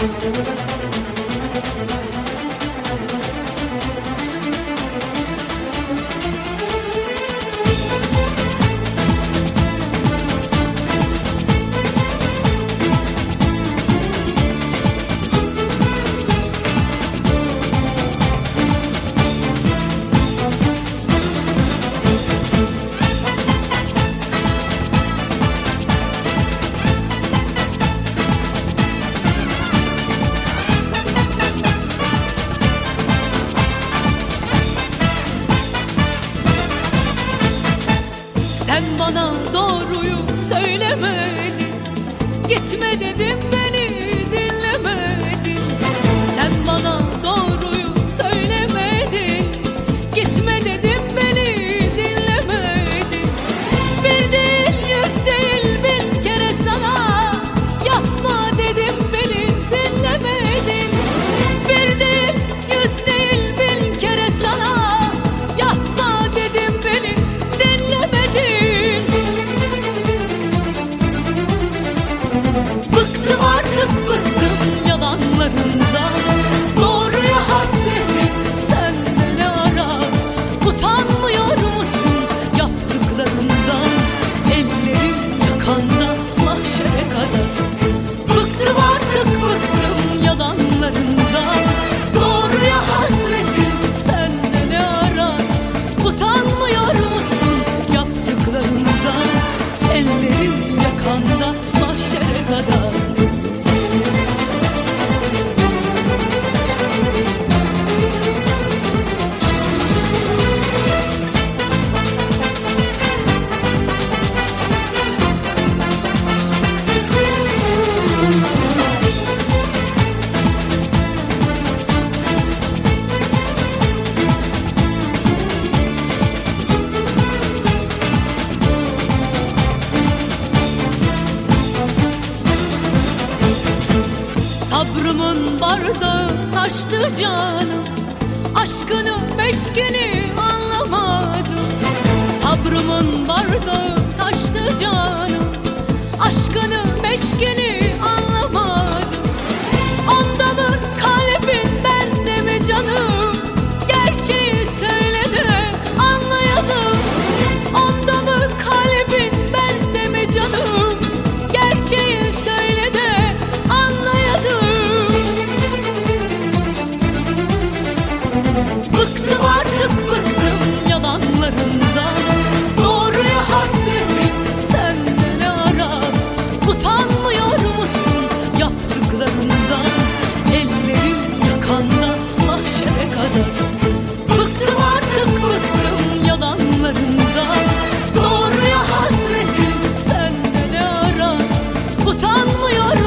Sen bana doğruyu söylemedin, gitme dedim beni dinlemedin. Sen bana doğruyu söylemedin, gitme dedim beni dinlemedin. Bir değil yüz değil bin kere sana yapma dedim beni dinlemedin. Bir değil yüz değil bin kere sana yapma dedim beni dinlemedin. Bıktım artık bıktım yalanlarından, doğruya hasretim sende ne arar? Utanmıyor musun yaptıklarından? Ellerim yakanda mahşere kadar. Bıktım artık bıktım yalanlarından, doğruya hasretim sende ne arar? Utanmıyor musun yaptıklarından? Ellerim yakanda mahşere kadar. Sabrımın bardağı taştı canım, aşkını meşkini anlamadım. Sabrımın bardağı taştı canım, aşkını meşkini anlamadım. Onda mı kalbin bende mi canım, gerçeği söyle de anlayalım. Onda mı kalbin bende mi canım, gerçeği söyle de anlayalım. Bıktım artık bıktım yalanlarından, doğruya hasretim sende ne arar? Utanmıyor musun yaptıklarından? Ellerim yakanda mahşere kadar. Bıktım artık bıktım yalanlarından, doğruya hasretim sende ne arar? Utanmıyor